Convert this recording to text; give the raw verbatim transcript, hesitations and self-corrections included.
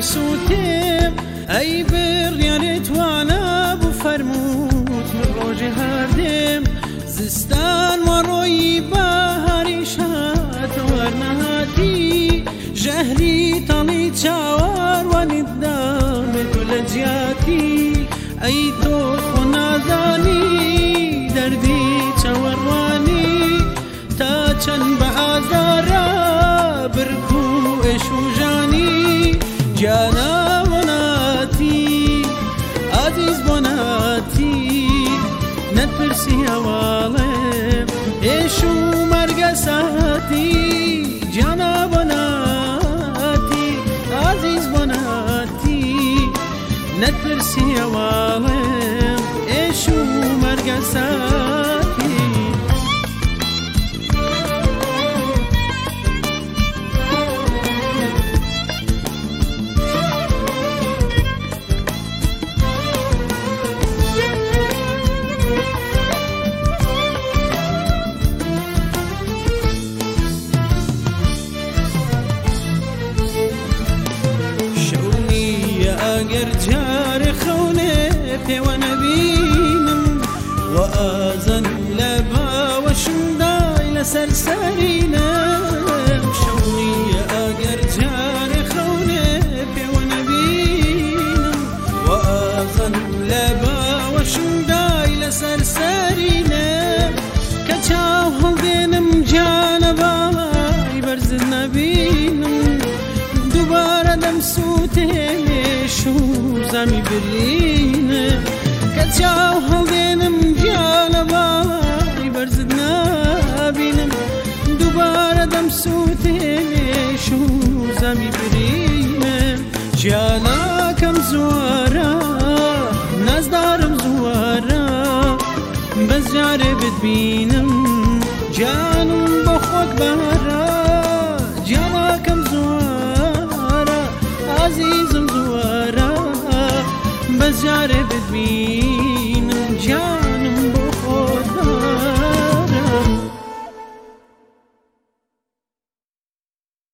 سوتێم ئەی بڕیانێت وانە بوو فەرمووت من ڕۆژێ هەردێم زستان وەڕۆیی بەهاری شاتەوە نەهاتی ژەهری تەڵی چاوار وەنیددامێت و لە جیاتی ئەی تۆ خۆ نازانی دەردی چاوەڕوانی تا چەند بە ئازارە برک و ئێش و ژانی گیانە بۆ ناتی ئازیز بۆ ناتی نەتپرسی هەواڵێم ئێش و مەرگە ساتی گیانە بۆ ناتی ئازیز بۆ ناتی نەتپرسی هەواڵێم ئێش و مەرگە ساتی ئەگەر جارێ خەونێ پێوە نەبینم و ئازەن لە باوەشمدای لەسەر سەرینم شەونیە ئەگەر جارێ خەونێ پێوە نەبینم و ئازەن لە باوەشمدای لەسەر سەرینم کە چاو هەڵدێنم جانە باڵای بەرزت نەبینم دووبارە دەمسووتێش و زەمی برینە کە چاو هەڵدێنم گیانە باڵای بەرزت نابینم دووبارە دەمسووتێش و زەمی برینە گیانەکەم زۆرە نازدارم زۆرە بەس جارێ بتبینم گیانم بۆ خۆت بەرە گیانەکەم زۆرە عزیزم زۆرە بەس جارێ بتبینم